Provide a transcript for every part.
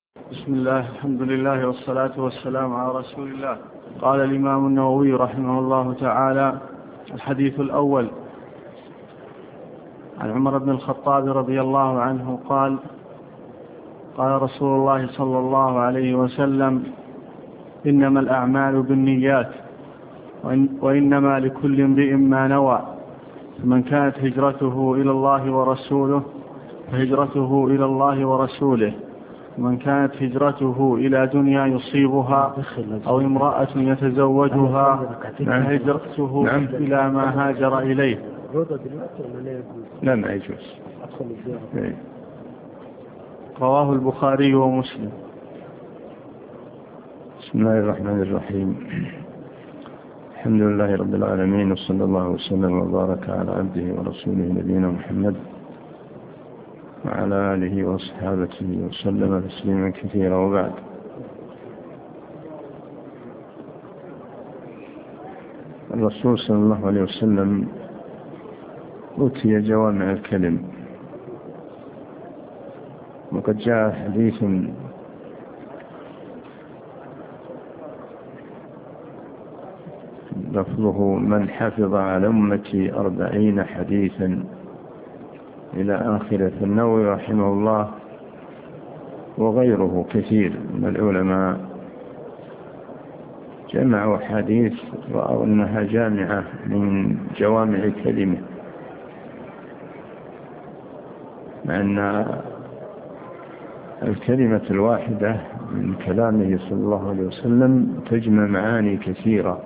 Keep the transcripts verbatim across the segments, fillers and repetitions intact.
بسم الله، الحمد لله والصلاة والسلام على رسول الله. قال الإمام النووي رحمه الله تعالى: الحديث الأول عن عمر بن الخطاب رضي الله عنه قال: قال رسول الله صلى الله عليه وسلم: إنما الأعمال بالنيات وإنما لكل امرئ ما نوى، فمن كانت هجرته إلى الله ورسوله فهجرته إلى الله ورسوله، ومن كانت هجرته إلى دنيا يصيبها أو امرأة يتزوجها فهجرته إلى ما هاجر إليه. لا ما يجوز. رواه البخاري ومسلم. بسم الله الرحمن الرحيم. الحمد لله رب العالمين، وصلى الله وسلم وبارك على عبده ورسوله نبينا محمد وعلى آله وصحابته وسلم تسليما كثيرا، وبعد. الرسول صلى الله عليه وسلم أوتي جوامع الكلم، وقد جاء حديث لفظه: من حفظ على أمتي أربعين حديثا إلى آخره. النووي رحمه الله وغيره كثير من العلماء جمعوا حديث رأوا أنها جامعة من جوامع كلمة، مع أن الكلمة الواحدة من كلامه صلى الله عليه وسلم تجمع معاني كثيرة،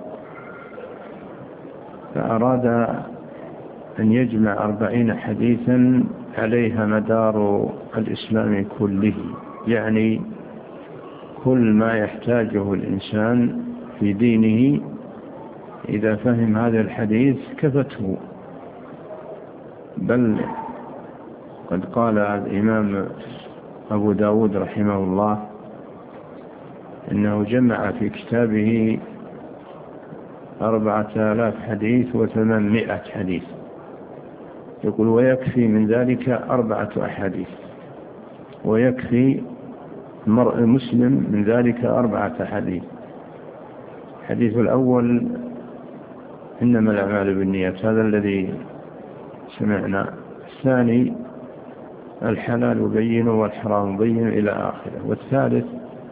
فأراد أن يجمع أربعين حديثا عليها مدار الإسلام كله، يعني كل ما يحتاجه الإنسان في دينه إذا فهم هذا الحديث كفته. بل قد قال الإمام أبو داود رحمه الله إنه جمع في كتابه أربعة آلاف حديث وثمانمائة حديث، يقول: ويكفي من ذلك أربعة أحاديث، ويكفي المرء مسلم من ذلك أربعة حديث. الحديث الأول: إنما الأعمال بالنيات، هذا الذي سمعنا. الثاني: الحلال بين والحرام بين إلى آخره. والثالث: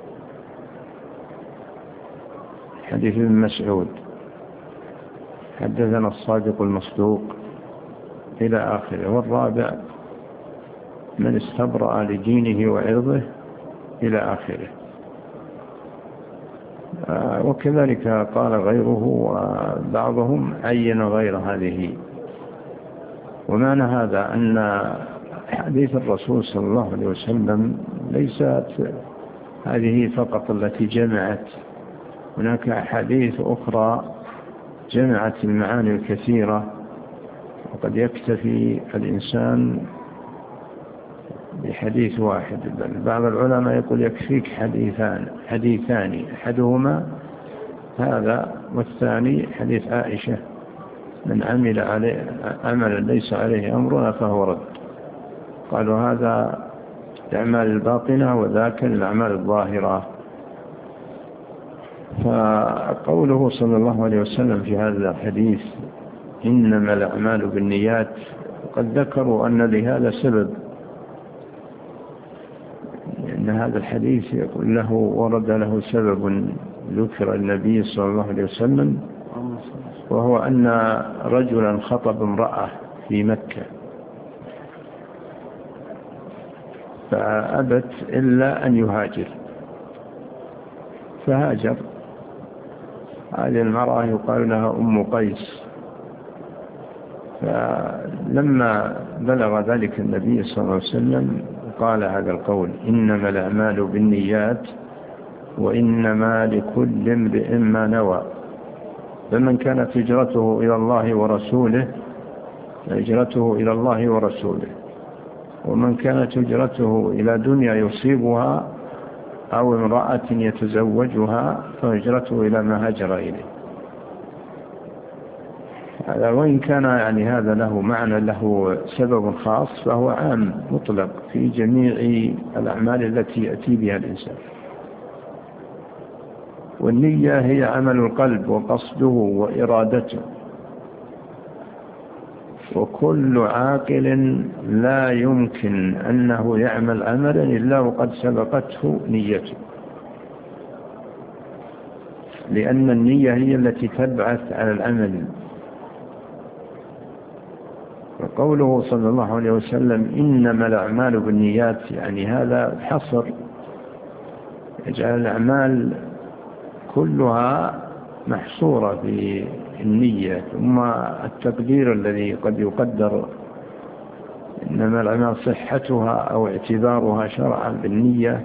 حديث ابن مسعود: حدثنا الصادق المصدوق إلى آخره. والرابع: من استبرأ لدينه وعرضه إلى آخره. وكذلك قال غيره، وبعضهم عين غير هذه. ومعنى هذا أن حديث الرسول صلى الله عليه وسلم ليست هذه فقط التي جمعت، هناك أحاديث أخرى جمعت المعاني الكثيرة، وقد يكتفي الإنسان بحديث واحد. بل بعض العلماء يقول يكفيك حديثان حديثان أحدهما هذا، والثاني حديث عائشة: من عمل عليه عملا ليس عليه أمرنا فهو رد. قالوا هذا الأعمال الباطنة وذاك الأعمال الظاهرة. فقوله صلى الله عليه وسلم في هذا الحديث: إنما الأعمال بالنيات، قد ذكروا أن لهذا سبب، أن هذا الحديث يقول له ورد له سبب ذكر النبي صلى الله عليه وسلم، وهو أن رجلا خطب امرأة في مكة فأبت إلا أن يهاجر، فهاجر. هذه المرأة يقال لها أم قيس. فلما بلغ ذلك النبي صلى الله عليه وسلم قال هذا القول: إنما الأعمال بالنيات وإنما لكل امرئ ما نوى، فمن كانت هجرته إلى الله ورسوله فهجرته إلى الله ورسوله، ومن كانت هجرته إلى دنيا يصيبها أو امرأة يتزوجها فهجرته إلى ما هاجر إليه. هذا وإن كان يعني هذا له معنى، له سبب خاص، فهو عام مطلق في جميع الأعمال التي يأتي بها الإنسان. والنية هي عمل القلب وقصده وإرادته، وكل عاقل لا يمكن أنه يعمل عملا إلا وقد سبقته نيته، لأن النية هي التي تبعث على العمل. وقوله صلى الله عليه وسلم إنما الأعمال بالنيات، يعني هذا حصر، يجعل الأعمال كلها محصورة في النية. ثم التقدير الذي قد يقدر إنما الأعمال صحتها أو اعتبارها شرعا بالنية،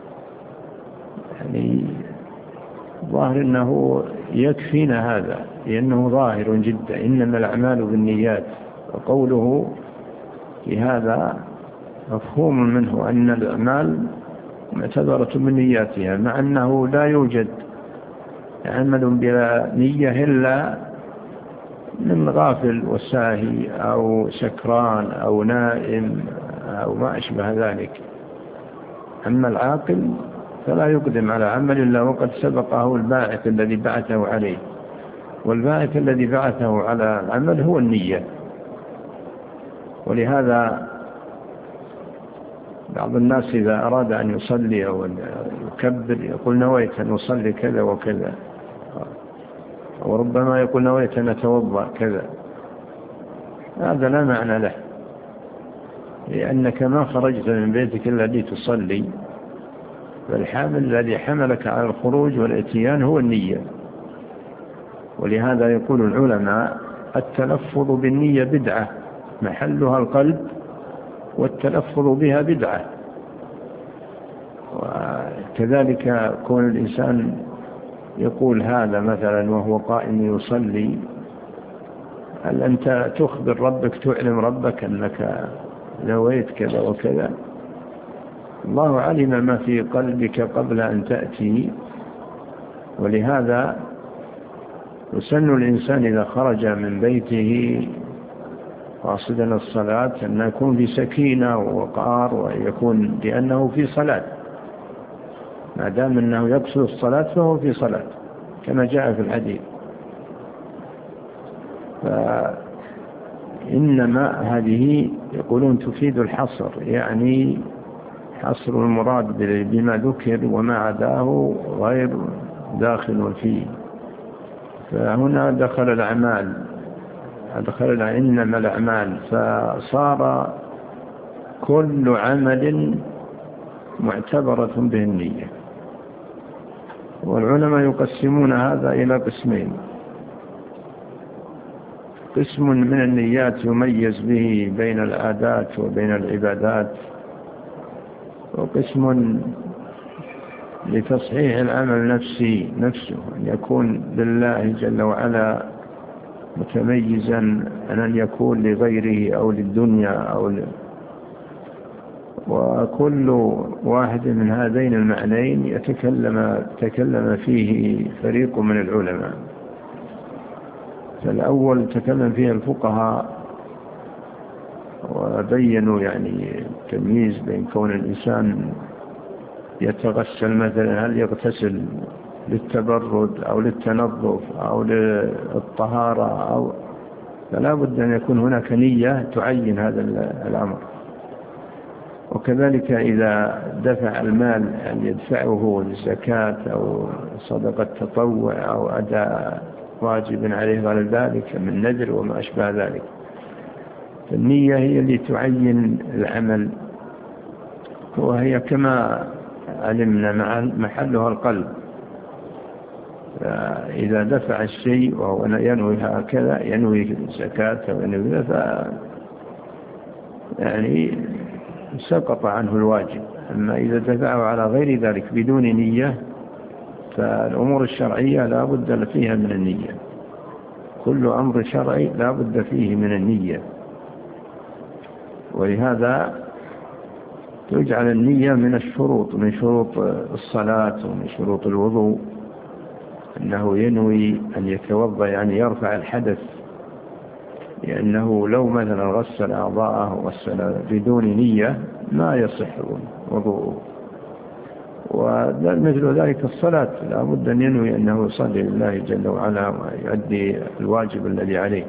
يعني ظاهر أنه يكفينا هذا، لأنه ظاهر جدا إنما الأعمال بالنيات. وقوله في هذا مفهوم منه أن الأعمال معتبرة من نياتها، مع أنه لا يوجد عمل بلا نية إلا من غافل وساهي أو سكران أو نائم أو ما أشبه ذلك. أما العاقل فلا يقدم على عمل إلا وقد سبقه الباعث الذي بعثه عليه، والباعث الذي بعثه على العمل هو النية. ولهذا بعض الناس إذا أراد أن يصلي أو يكبر يقول نويت أن أصلي كذا وكذا، وربما يقول نويت أن أتوضأ كذا. هذا لا معنى له، لأنك ما خرجت من بيتك إلا لتصلي، فالحامل الذي حملك على الخروج والاتيان هو النية. ولهذا يقول العلماء التلفظ بالنية بدعة محلها القلب، والتلفظ بها بدعة. وكذلك كون الإنسان يقول هذا مثلا وهو قائم يصلي، هل أنت تخبر ربك، تعلم ربك أنك نويت كذا وكذا؟ الله علم ما في قلبك قبل أن تأتي. ولهذا يسن الإنسان إذا خرج من بيته قاصدا الصلاة أن يكون في سكينة ووقار، ويكون لأنه في صلاة، ما دام أنه يقصد الصلاة فهو في صلاة كما جاء في الحديث. فإنما هذه يقولون تفيد الحصر، يعني حصر المراد بما ذكر وما عداه غير داخل فيه. فهنا دخل الأعمال، دخل إنما الأعمال، فصار كل عمل معتبرة به النية. والعلماء يقسمون هذا إلى قسمين: قسم من النيات يميز به بين العادات وبين العبادات، وقسم لتصحيح العمل نفسي نفسه، أن يكون لله جل وعلا متميزا عن أن يكون لغيره أو للدنيا أو ل... وكل واحد من هذين المعنيين يتكلم تكلم فيه فريق من العلماء. فالأول تكلم فيه الفقهاء وبينوا يعني التمييز بين كون الإنسان يتغسل مثلا، هل يغتسل للتبرد أو للتنظف أو للطهارة، أو فلا بد أن يكون هناك نية تعين هذا الأمر. وكذلك إذا دفع المال أن يدفعه للزكاة أو صدقة تطوع أو أداء واجب عليه غير ذلك من نذر وما أشبه ذلك، فالنية هي اللي تعين العمل، وهي كما علمنا محلها القلب. إذا دفع الشيء وهو ينوي هكذا، ينوي الزكاة وينوي ذا، يعني سقط عنه الواجب. أما إذا دفعه على غير ذلك بدون نية، فالأمور الشرعية لا بد فيها من النية. كل أمر شرعي لا بد فيه من النية. ولهذا تجعل النية من الشروط، من شروط الصلاة ومن شروط الوضوء، أنه ينوي أن يتوضأ، يعني يرفع الحدث لأنه لو مثلا غسل أعضاءه وغسل بدون نية ما يصح وضوءه. ومثل ذلك الصلاة لا بد أن ينوي أنه يصلي لله جل وعلا ويؤدي الواجب الذي عليه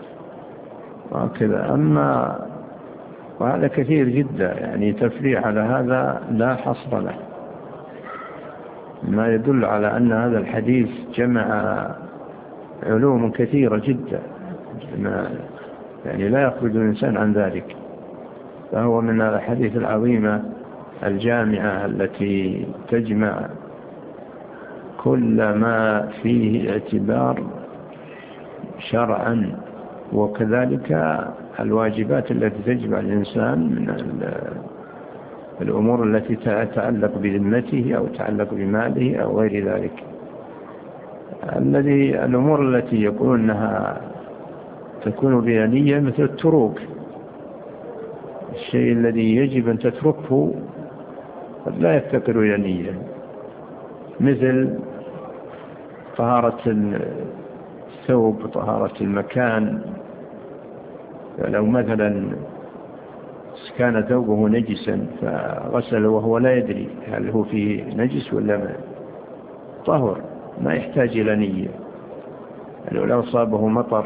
وكذا. أما وهذا كثير جدا، يعني تفريع على هذا لا حصر له، ما يدل على أن هذا الحديث جمع علوم كثيرة جدا، يعني لا يخرج الإنسان عن ذلك. فهو من الحديث العظيمة الجامعة التي تجمع كل ما فيه اعتبار شرعا، وكذلك الواجبات التي تجب على الإنسان من الأمور التي تتعلق بذمته أو تتعلق بماله أو غير ذلك. الذي الأمور التي يقولون أنها تكون بها نية مثل التروك، الشيء الذي يجب أن تتركه قد لا يفتقر إلى نية، مثل طهارة الثوب وطهارة المكان. لو مثلا كان ثوبه نجسا فغسل وهو لا يدري هل هو فيه نجس ولا ما، طهر ما يحتاج إلى نية. لو أصابه مطر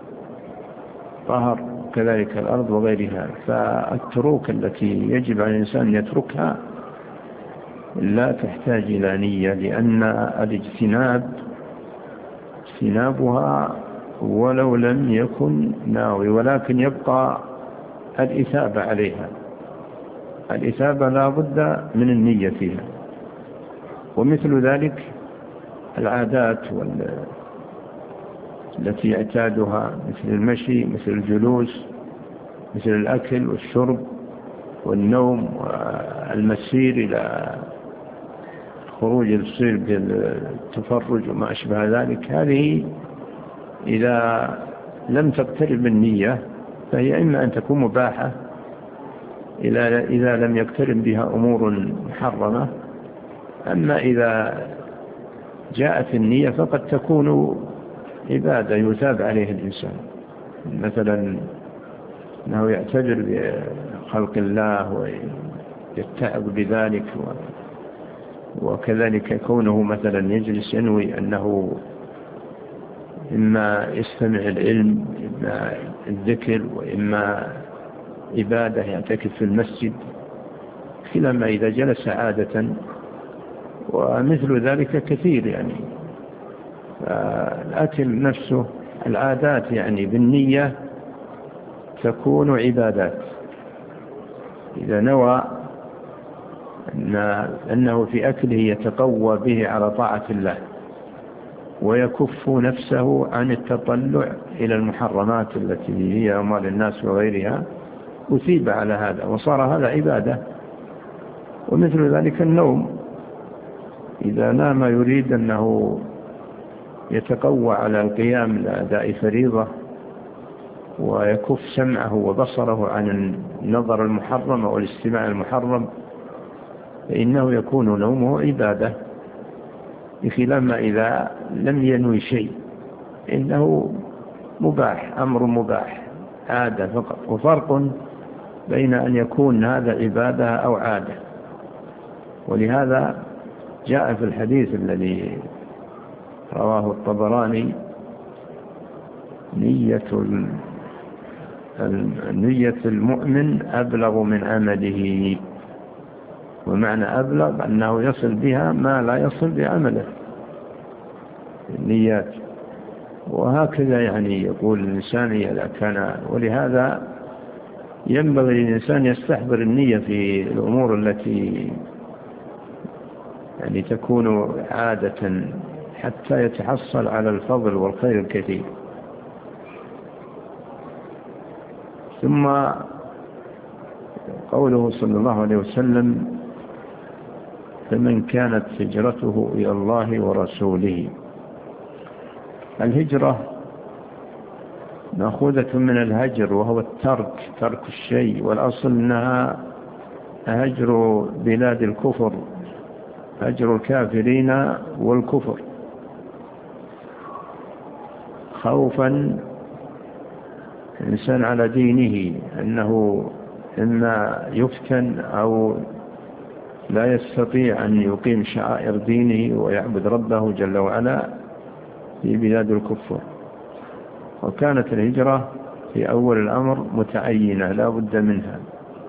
طهر، كذلك الأرض وغيرها. فالتروك التي يجب على الإنسان يتركها لا تحتاج إلى نية، لأن الاجتناب اجتنابها ولو لم يكن ناوي، ولكن يبقى الإثابة عليها. الإثابة لا بد من النية فيها. ومثل ذلك العادات وال... التي يعتادها مثل المشي، مثل الجلوس، مثل الأكل والشرب والنوم والمسير إلى خروج الصير بالتفرج وما أشبه ذلك. هذه إذا لم تقترب النية فهي إما أن تكون مباحة إذا لم يقترب بها أمور محرمة. أما إذا جاءت النية فقد تكون عبادة يثاب عليه الإنسان، مثلا أنه يعتبر بخلق الله ويتعب بذلك، وكذلك كونه مثلا يجلس ينوي أنه إما يستمع العلم إما الذكر وإما عبادة يعتكف في المسجد، كلما إذا جلس عادة. ومثل ذلك كثير، يعني الأكل نفسه العادات يعني بالنية تكون عبادات. إذا نوى أنه في أكله يتقوى به على طاعة الله ويكف نفسه عن التطلع إلى المحرمات التي هي أموال الناس وغيرها، أثيب على هذا وصار هذا عبادة. ومثل ذلك النوم، إذا نام يريد أنه يتقوى على القيام لأداء فريضة ويكف سمعه وبصره عن النظر المحرم والاستماع المحرم، فإنه يكون نومه عبادة، بخلاف ما إذا لم ينوي شيء إنه مباح، أمر مباح عادة فقط. وفرق بين أن يكون هذا عبادة أو عادة. ولهذا جاء في الحديث الذي رواه الطبراني نية نية المؤمن أبلغ من عمله. ومعنى أبلغ أنه يصل بها ما لا يصل بعمله النيات. وهكذا يعني يقول الإنسان إذا كان. ولهذا ينبغي الإنسان يستحضر النية في الأمور التي يعني تكون عادة حتى يتحصل على الفضل والخير الكثير. ثم قوله صلى الله عليه وسلم: فمن كانت هجرته إلى الله ورسوله. الهجرة مأخوذة من الهجر، وهو الترك، ترك الشيء، والأصل أنها هجر بلاد الكفر، هجر الكافرين والكفر، خوفا الإنسان على دينه أنه إما يفتن أو لا يستطيع أن يقيم شعائر دينه ويعبد ربه جل وعلا في بلاد الكفر. وكانت الهجرة في أول الأمر متعينة لا بد منها،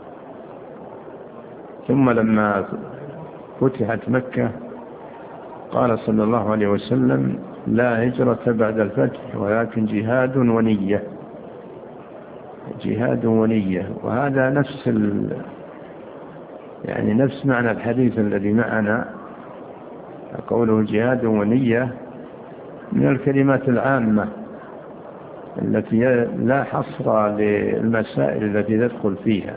ثم لما فتحت مكة قال صلى الله عليه وسلم: لا هجرة بعد الفتح ولكن جهاد ونية. جهاد ونية، وهذا نفس ال... يعني نفس معنى الحديث الذي معنا. قوله جهاد ونية من الكلمات العامة التي لا حصر للمسائل التي تدخل فيها،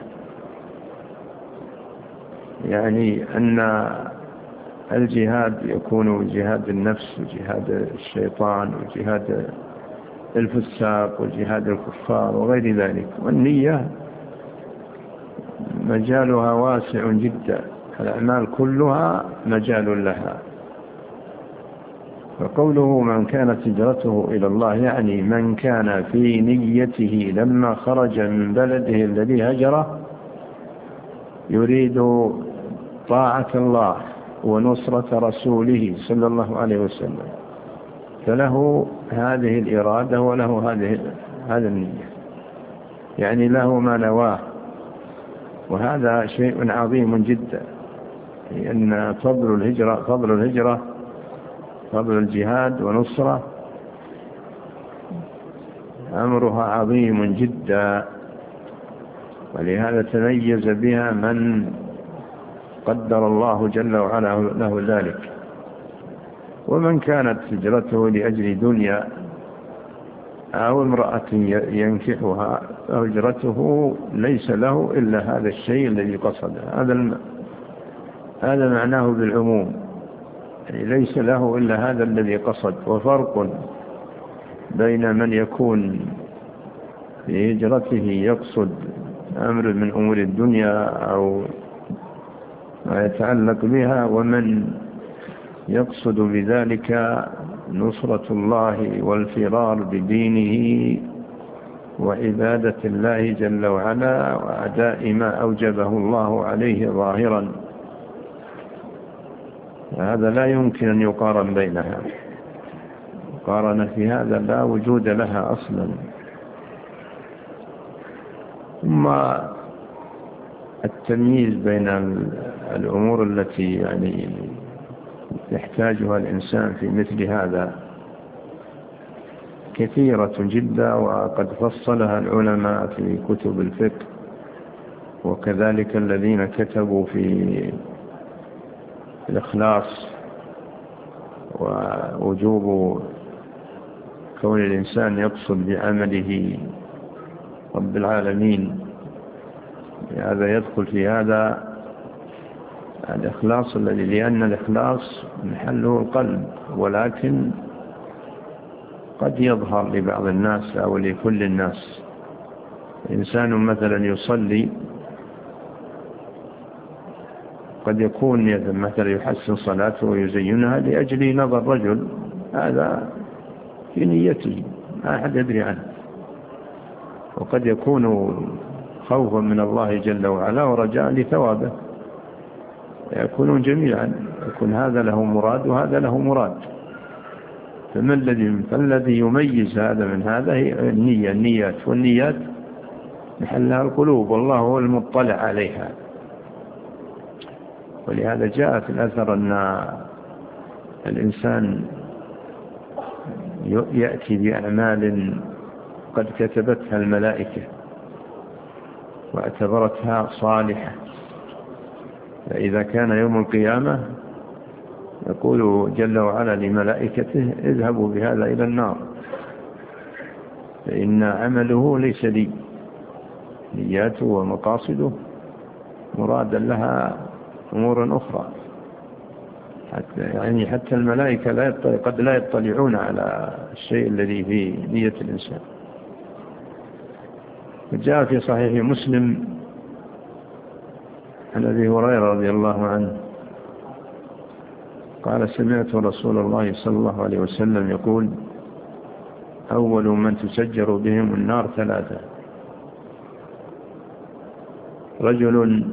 يعني أن الجهاد يكون جهاد النفس وجهاد الشيطان وجهاد الفساق وجهاد الكفار وغير ذلك، والنية مجالها واسع جدا، الأعمال كلها مجال لها. فقوله من كانت هجرته إلى الله يعني من كان في نيته لما خرج من بلده الذي هجره يريد طاعة الله ونصرة رسوله صلى الله عليه وسلم، فله هذه الإرادة وله هذه هذا النية، يعني له ما نواه. وهذا شيء عظيم جدا، لأن فضل الهجرة فضل الهجرة فضل الجهاد ونصرة أمرها عظيم جدا، ولهذا تميز بها من قدر الله جل وعلا له ذلك. ومن كانت هجرته لأجل دنيا أو امرأة ينكحها فهجرته ليس له إلا هذا الشيء الذي قصده. هذا الم... هذا معناه بالعموم، يعني ليس له إلا هذا الذي قصد. وفرق بين من يكون في هجرته يقصد أمر من أمور الدنيا أو ما يتعلق بها، ومن يقصد بذلك نصرة الله والفرار بدينه وعبادة الله جل وعلا وأداء ما أوجبه الله عليه ظاهرا. هذا لا يمكن أن يقارن بينها، مقارنة في هذا لا وجود لها أصلا. ثم التمييز بين الأمور التي يعني يحتاجها الإنسان في مثل هذا كثيرة جدا، وقد فصلها العلماء في كتب الفقه، وكذلك الذين كتبوا في الإخلاص ووجوب كون الإنسان يقصد بعمله رب العالمين. هذا يدخل في هذا الإخلاص الذي لأن الإخلاص محله القلب، ولكن قد يظهر لبعض الناس أو لكل الناس. إنسان مثلا يصلي قد يكون مثلا يحسن صلاته ويزينها لأجل نظر رجل، هذا في نيته ما أحد يدري عنه. وقد يكون خوفا من الله جل وعلا ورجاء لثوابه، يكونون جميعا، يكون هذا له مراد وهذا له مراد. فما الذي فالذي يميز هذا من هذا هي النية النيات والنيات محلها القلوب، والله هو المطلع عليها. ولهذا جاء في الأثر أن الإنسان يأتي بأعمال قد كتبتها الملائكة واعتبرتها صالحة، فإذا كان يوم القيامة يقول جل وعلا لملائكته اذهبوا بهذا إلى النار، فإن عمله ليس لي، نياته ومقاصده مرادا لها أمور أخرى. حتى يعني حتى الملائكة لا يطلع قد لا يطلعون على الشيء الذي في نية الإنسان. جاء في صحيح مسلم عن أبي هريرة رضي الله عنه قال سمعت رسول الله صلى الله عليه وسلم يقول أول من تسجر بهم النار ثلاثة: رجل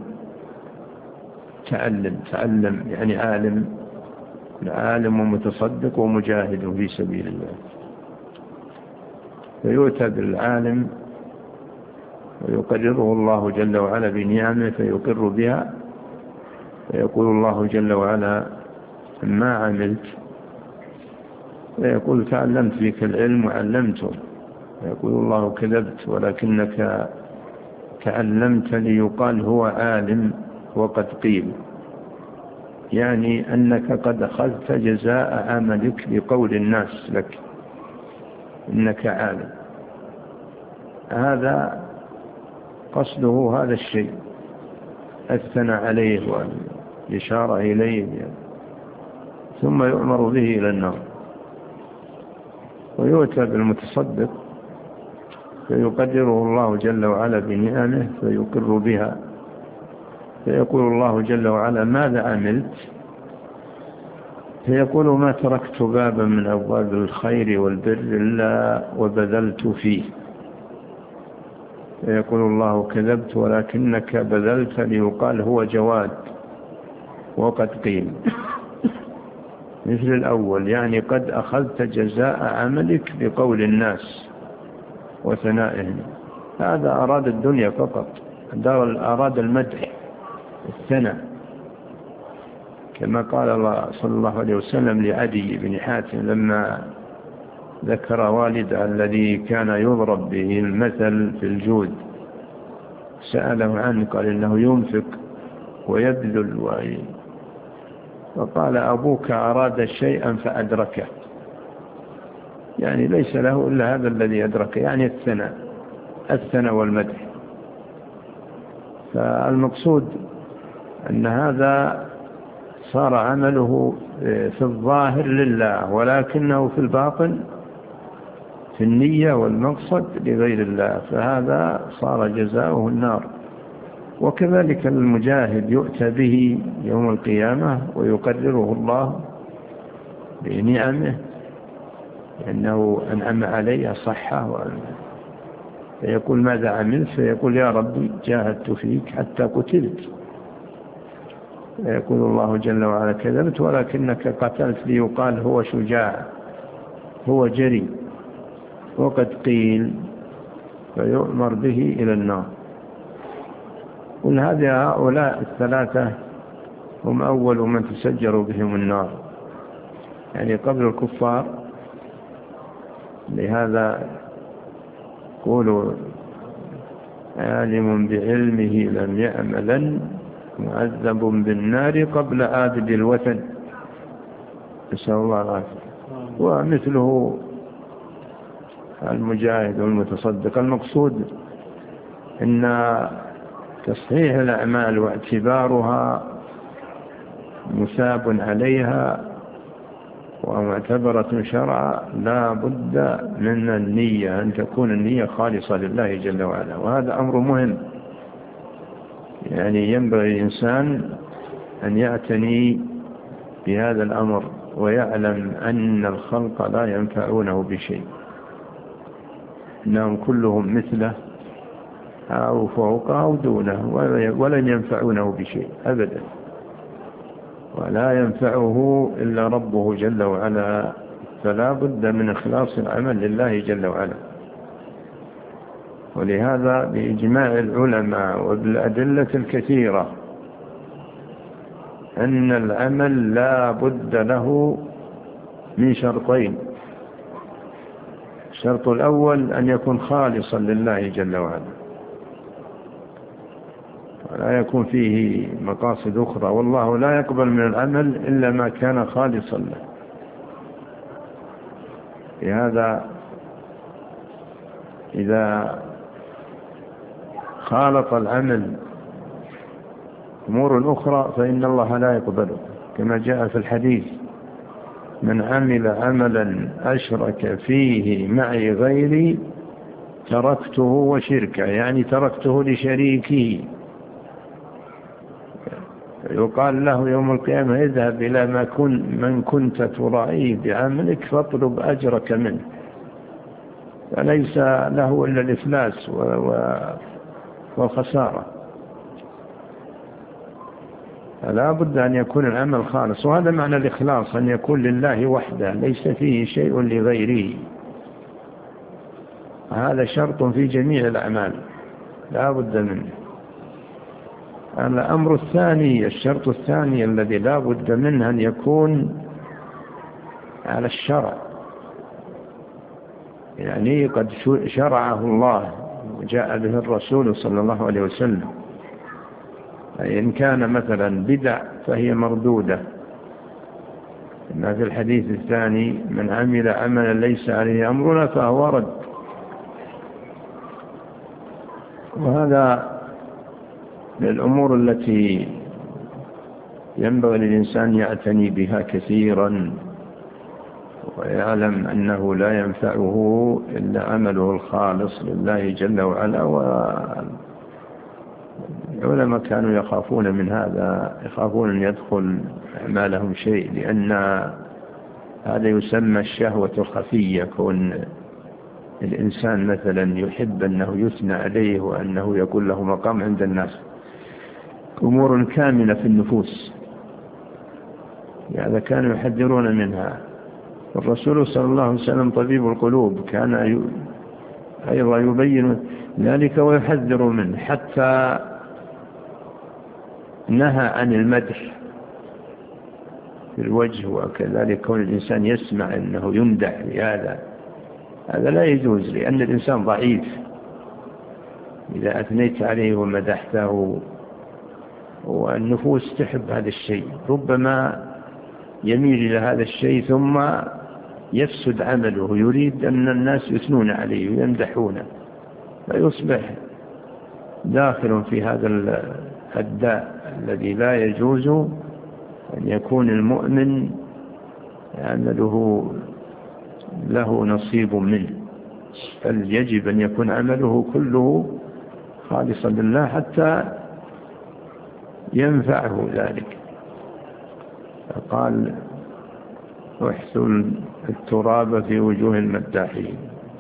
تعلم تعلم يعني عالم عالم ومتصدق ومجاهد في سبيل الله، فيؤتى بالعالم ويقرره الله جل وعلا بنعمه فيقر بها، فيقول الله جل وعلا: ما عملت؟ فيقول: تعلمت فيك العلم وعلمته. فيقول الله: كذبت، ولكنك تعلمت ليقال هو عالم وقد قيل، يعني أنك قد أخذت جزاء عملك بقول الناس لك إنك عالم. هذا قصده هذا الشيء، أثنى عليه والإشارة إليه، ثم يؤمر به إلى النار. ويؤتى بالمتصدق فيقدره الله جل وعلا بنعمه فيقر بها، فيقول الله جل وعلا: ماذا عملت؟ فيقول: ما تركت بابا من أبواب الخير والبر إلا وبذلت فيه. فيقول الله: كذبت، ولكنك بذلت ليقال هو جواد وقد قيل. مثل الأول، يعني قد أخذت جزاء عملك بقول الناس وثنائهم. هذا أراد الدنيا فقط، أراد المدح الثناء، كما قال الله صلى الله عليه وسلم لعدي بن حاتم لما ذكر والده الذي كان يضرب به المثل في الجود، سأله عنه قال: إنه ينفق ويبذل وعي. فقال: أبوك أراد شيئا فأدركه، يعني ليس له إلا هذا الذي أدركه، يعني الثناء الثناء والمدح. فالمقصود أن هذا صار عمله في الظاهر لله، ولكنه في الباطن في النية والمقصد لغير الله، فهذا صار جزاؤه النار. وكذلك المجاهد يؤتى به يوم القيامة ويقرره الله بنعمه، لأنه أنعم عليه صحة، فيقول: ماذا عملت؟ فيقول: يا ربي جاهدت فيك حتى قتلت. فيقول الله جل وعلا: كذبت، ولكنك قتلت ليقال هو شجاع هو جري وقد قيل، فيؤمر به إلى النار. قل هذه هؤلاء الثلاثة هم أول من تسجر بهم النار، يعني قبل الكفار. لهذا قولوا: عالم بعلمه لم يعملا معذب بالنار قبل عابد الوثن. نسأل الله العافية. ومثله المجاهد والمتصدق. المقصود أن تصحيح الأعمال واعتبارها مثاب عليها ومعتبرة شرعا لا بد من النية، أن تكون النية خالصة لله جل وعلا، وهذا أمر مهم. يعني ينبغي الإنسان أن يعتني بهذا الأمر ويعلم أن الخلق لا ينفعونه بشيء، إنهم كلهم مثله أو فوقه أو دونه، ولن ينفعونه بشيء أبدا، ولا ينفعه إلا ربه جل وعلا. فلا بد من إخلاص العمل لله جل وعلا. ولهذا بإجماع العلماء وبالأدلة الكثيرة أن العمل لا بد له من شرطين: الشرط الأول أن يكون خالصا لله جل وعلا، ولا يكون فيه مقاصد أخرى، والله لا يقبل من العمل إلا ما كان خالصا له. لهذا إذا خالط العمل أمور أخرى فإن الله لا يقبله، كما جاء في الحديث: من عمل عملا أشرك فيه معي غيري تركته وشركه، يعني تركته لشريكه. يقال له يوم القيامة: اذهب إلى ما كن من كنت ترائيه بعملك فاطلب أجرك منه. فليس له إلا الإفلاس والخسارة. فلا بد أن يكون العمل خالص، وهذا معنى الإخلاص، أن يكون لله وحده ليس فيه شيء لغيره. هذا شرط في جميع الأعمال لا بد منه. الأمر الثاني، الشرط الثاني الذي لا بد منه أن يكون على الشرع، يعني قد شرعه الله وجاء به الرسول صلى الله عليه وسلم. إن كان مثلا بدع فهي مردودة، إن في الحديث الثاني من عمل عملا ليس عليه أمرنا فهو رد. وهذا من الأمور التي ينبغي للإنسان يعتني بها كثيرا، ويعلم أنه لا ينفعه إلا عمله الخالص لله جل وعلا. والعلماء كانوا يخافون من هذا، يخافون أن يدخل أعمالهم شيء، لأن هذا يسمى الشهوة الخفية، كون الإنسان مثلا يحب أنه يثنى عليه وأنه يكون له مقام عند الناس، أمور كامنة في النفوس، يعني كانوا يحذرون منها. الرسول صلى الله عليه وسلم طبيب القلوب كان أيضا يبين ذلك ويحذر منه، حتى نهى عن المدح في الوجه، وكذلك كون الإنسان يسمع أنه يمدح بهذا، هذا لا يجوز، لأن الإنسان ضعيف. إذا أثنيت عليه ومدحته، والنفوس تحب هذا الشيء، ربما يميل إلى هذا الشيء ثم يفسد عمله، يريد أن الناس يثنون عليه ويمدحونه، فيصبح داخل في هذا الداء الذي لا يجوز أن يكون المؤمن عمله له نصيب منه، بل يجب أن يكون عمله كله خالصا لله حتى ينفعه ذلك. فقال احثوا التراب في وجوه المداحين،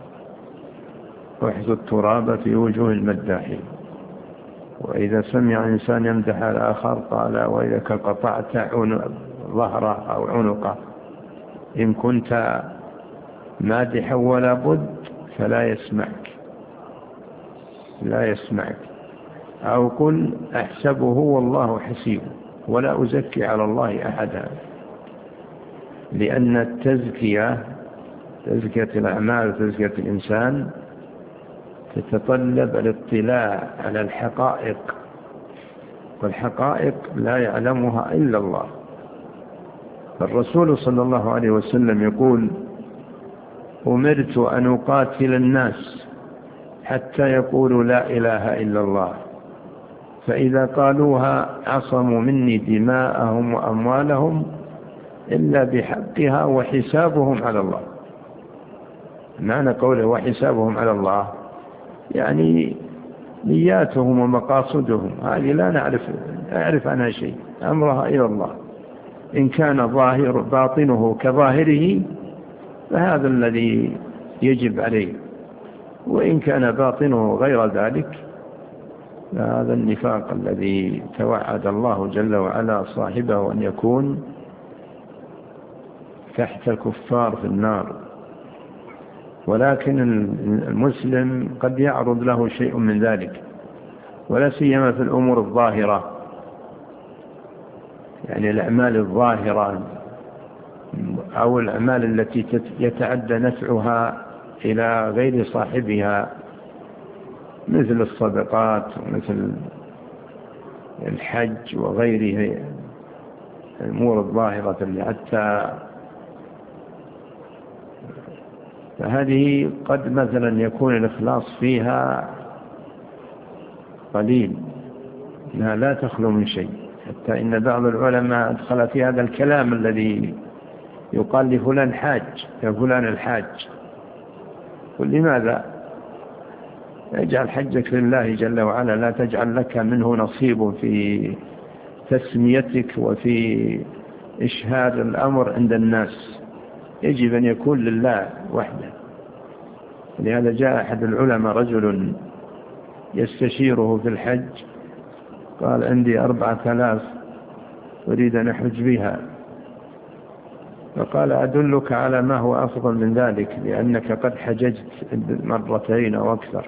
احثوا التراب في وجوه المداحين. وإذا سمع إنسان يمدح الآخر قال وإذا قطعت ظهره أو عنقه، إن كنت مادحا ولا بد فلا يسمعك، لا يسمعك. أو قل أحسبه والله حسيبه ولا أزكي على الله أحدا، لأن التزكية، تزكية الأعمال وتزكية الإنسان، تتطلب الاطلاع على الحقائق، والحقائق لا يعلمها إلا الله. الرسول صلى الله عليه وسلم يقول أمرت أن أقاتل الناس حتى يقولوا لا إله إلا الله، فإذا قالوها عصموا مني دماءهم وأموالهم إلا بحقها وحسابهم على الله. معنى قوله وحسابهم على الله يعني نياتهم ومقاصدهم، هذه لا نعرف أعرف عنها شيء، أمرها إلى الله. إن كان ظاهر باطنه كظاهره فهذا الذي يجب عليه، وإن كان باطنه غير ذلك فهذا النفاق الذي توعد الله جل وعلا صاحبه أن يكون تحت الكفار في النار. ولكن المسلم قد يعرض له شيء من ذلك، ولا سيما في الأمور الظاهرة، يعني الأعمال الظاهرة أو الأعمال التي يتعدى نفعها إلى غير صاحبها، مثل الصدقات ومثل الحج وغيره، الأمور الظاهرة اللي حتى فهذه قد مثلا يكون الإخلاص فيها قليل، إنها لا تخلو من شيء، حتى إن بعض العلماء أدخل في هذا الكلام الذي يقال لفلان حاج، يا فلان الحاج، قل لماذا؟ اجعل حجك لله جل وعلا، لا تجعل لك منه نصيب في تسميتك وفي إشهاد الأمر عند الناس، يجب أن يكون لله وحده. لهذا جاء أحد العلماء رجل يستشيره في الحج، قال عندي أربعة آلاف أريد أن أحج بها، فقال أدلك على ما هو أفضل من ذلك لأنك قد حججت مرتين أو أكثر.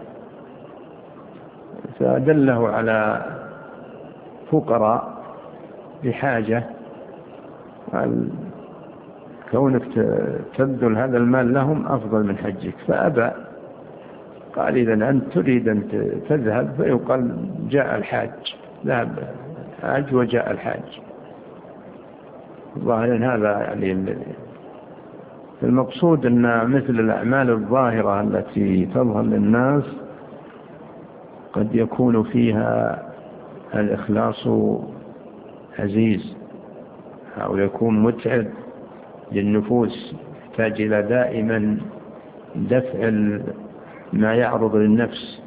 فأدله على فقراء بحاجة، قال كونك تبذل هذا المال لهم أفضل من حجك، فأبى. قال إذن أنت تريد أن تذهب، فيقال جاء الحاج، ذهب حاج وجاء الحاج. ظاهرا هذا يعني المقصود أن مثل الأعمال الظاهرة التي تظهر للناس قد يكون فيها الإخلاص عزيز أو يكون متعب للنفوس، يحتاج إلى دائما دفع ما يعرض للنفس.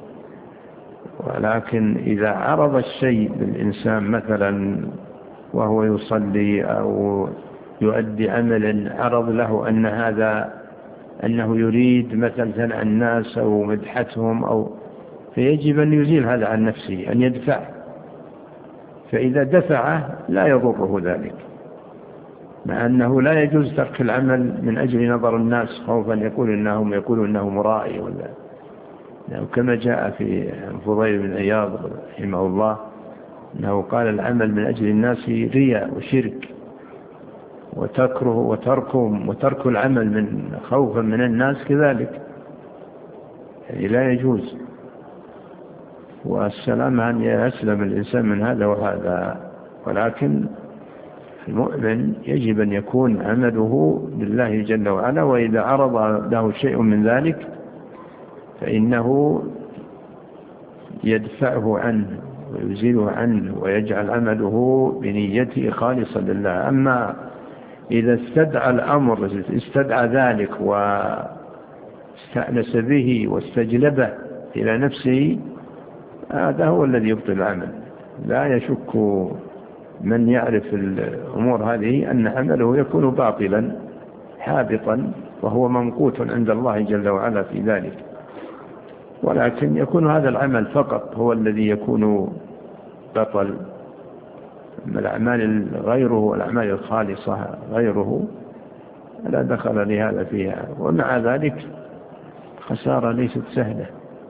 ولكن إذا عرض الشيء للإنسان مثلا وهو يصلي أو يؤدي عمل عرض له أن هذا أنه يريد مثلا ثناء الناس أو مدحتهم، أو فيجب أن يزيل هذا عن نفسه، أن يدفع. فإذا دفعه لا يضره ذلك، مع أنه لا يجوز ترك العمل من أجل نظر الناس خوفا يقول إنهم يقولون إنه مرائي ولا، كما جاء في فضيل بن عياض رحمه الله أنه قال العمل من أجل الناس رياء وشرك، وتكره وتركهم وترك العمل من خوفا من الناس كذلك، يعني لا يجوز. والسلام أن يسلم الإنسان من هذا وهذا. ولكن المؤمن يجب أن يكون عمله لله جل وعلا، وإذا عرض له شيء من ذلك فإنه يدفعه عنه ويزيله عنه ويجعل عمله بنيته خالصا لله. أما إذا استدعى الأمر استدعى ذلك واستأنس به واستجلبه إلى نفسه، هذا هو الذي يبطل العمل. لا يشك من يعرف الأمور هذه أن عمله يكون باطلا حابطا، وهو ممقوت عند الله جل وعلا في ذلك. ولكن يكون هذا العمل فقط هو الذي يكون بطل، أما الأعمال غيره والأعمال الخالصة غيره لا دخل لهذا فيها. ومع ذلك خسارة ليست سهلة،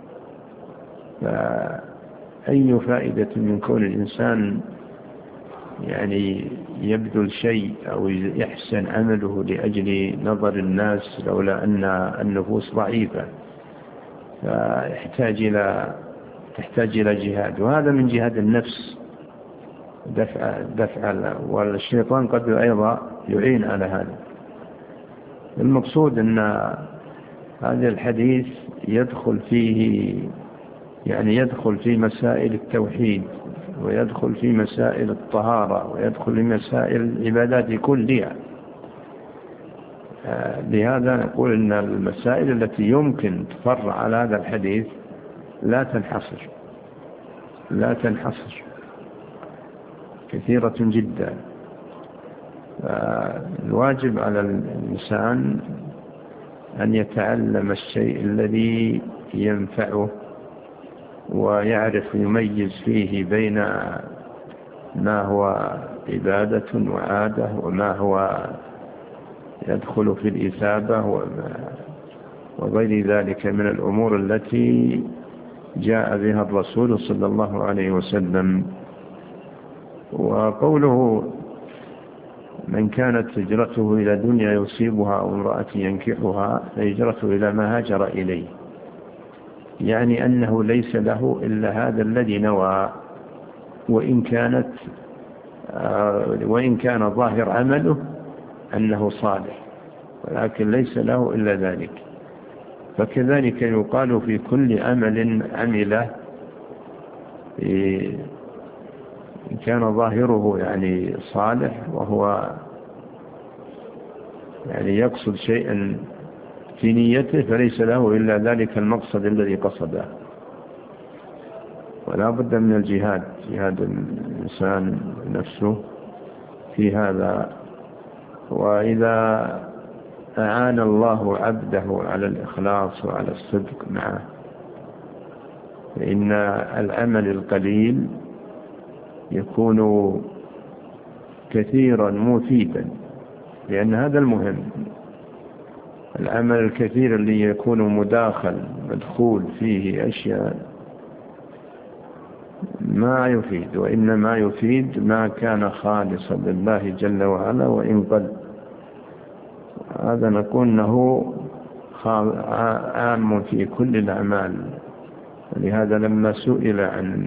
فأي فائدة من كون الإنسان يعني يبذل شيء أو يحسن عمله لأجل نظر الناس لولا أن النفوس ضعيفة، فيحتاج إلى تحتاج إلى جهاد، وهذا من جهاد النفس دفع دفع والشيطان قد أيضا يعين على هذا. المقصود أن هذا الحديث يدخل فيه يعني يدخل في مسائل التوحيد، ويدخل في مسائل الطهارة، ويدخل في مسائل العبادات كلها. لهذا نقول أن المسائل التي يمكن تفرع على هذا الحديث لا تنحصر لا تنحصر كثيرة جدا. الواجب على الإنسان أن يتعلم الشيء الذي ينفعه، ويعرف يميز فيه بين ما هو عبادة وعادة وما هو يدخل في الإثابة وغير ذلك من الأمور التي جاء بها الرسول صلى الله عليه وسلم. وقوله من كانت هجرته إلى دنيا يصيبها أو امرأة ينكحها فهجرته إلى ما هاجر إليه، يعني أنه ليس له إلا هذا الذي نوى، وإن كانت وإن كان ظاهر عمله أنه صالح، ولكن ليس له إلا ذلك. فكذلك يقال في كل عمل عمله إن كان ظاهره يعني صالح وهو يعني يقصد شيئا في نيته فليس له إلا ذلك المقصد الذي قصده. ولا بد من الجهاد، جهاد الإنسان نفسه في هذا. وإذا أعان الله عبده على الإخلاص وعلى الصدق معه، فإن العمل القليل يكون كثيرا مفيدا، لأن هذا المهم. العمل الكثير اللي يكون مداخل مدخول فيه أشياء ما يفيد، وإنما يفيد ما كان خالصا لله جل وعلا وإن قل. هذا نقول أنه عام في كل الأعمال. ولهذا لما سئل عن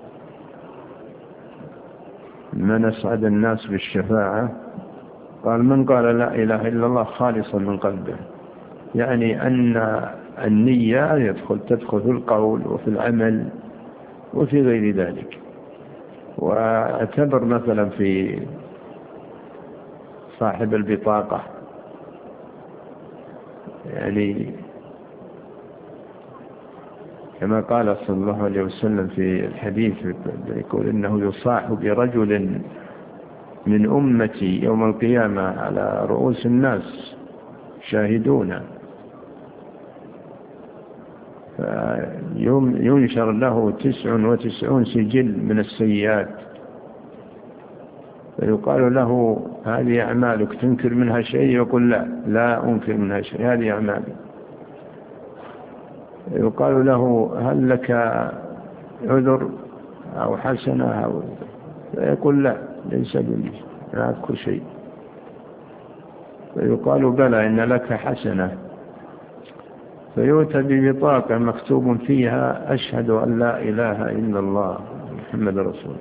من أسعد الناس بالشفاعة قال من قال لا إله إلا الله خالصا من قلبه، يعني أن النية يدخل تدخل في القول وفي العمل وفي غير ذلك. واعتبر مثلا في صاحب البطاقة، يعني كما قال صلى الله عليه وسلم في الحديث يقول إنه يصاح برجل من أمتي يوم القيامة على رؤوس الناس شاهدون، ينشر له تسع وتسعون سجل من السيئات، فيقال له هذه أعمالك تنكر منها شيء؟ يقول لا لا أنكر منها شيء، هذه أعمالي. يقال له هل لك عذر أو حسنة أو، فيقول لا ليس لي لا أذكر شيء. فيقال بلى إن لك حسنة، فيؤتى ببطاقة مكتوب فيها أشهد أن لا إله إلا الله محمد رسول.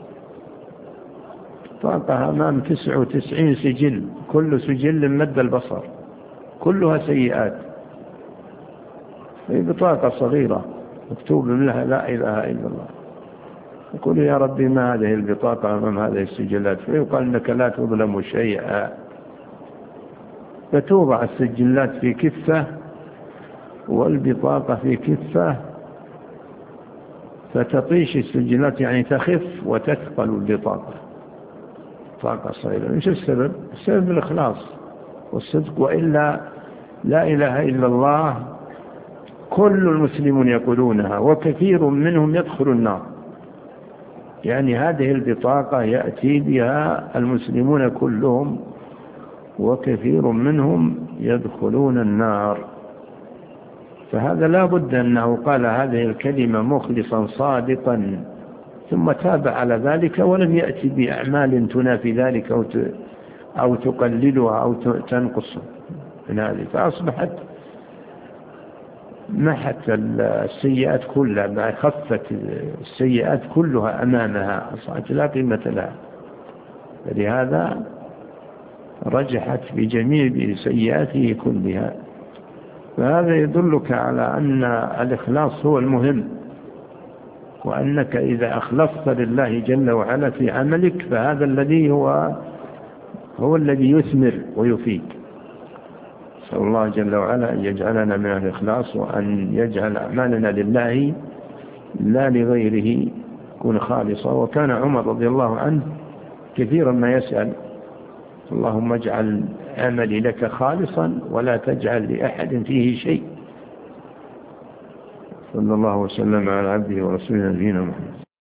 بطاقة أمام تسع وتسعين سجل، كل سجل مد البصر، كلها سيئات. هي بطاقة صغيرة مكتوب لها لا إله إلا الله. يقول يا ربي ما هذه البطاقة أمام هذه السجلات؟ فيقال إنك لا تظلم شيئا. فتوضع السجلات في كفة والبطاقة في كفة، فتطيش السجلات يعني تخف وتثقل البطاقة. بطاقة صغيرة. إيش السبب؟ السبب الإخلاص والصدق. وإلا لا إله إلا الله كل المسلمون يقولونها وكثير منهم يدخل النار، يعني هذه البطاقة يأتي بها المسلمون كلهم وكثير منهم يدخلون النار. فهذا لا بد أنه قال هذه الكلمة مخلصا صادقا، ثم تاب على ذلك ولم يأتي بأعمال تنافي ذلك أو أو تقللها أو تنقص من هذه، فأصبحت محت السيئات كلها، ما خفت السيئات كلها أمامها، أصبحت لا قيمة لها. فلهذا رجحت بجميع سيئاته كلها. فهذا يدلك على أن الإخلاص هو المهم، وأنك إذا أخلصت لله جل وعلا في عملك فهذا الذي هو هو الذي يثمر ويفيد. نسأل الله جل وعلا أن يجعلنا من الإخلاص، وأن يجعل أعمالنا لله لا لغيره تكون خالصة. وكان عمر رضي الله عنه كثيرا ما يسأل اللهم اجعل عملي لك خالصا ولا تجعل لأحد فيه شيء. صلى الله وسلم على عبده ورسوله نبينا محمد.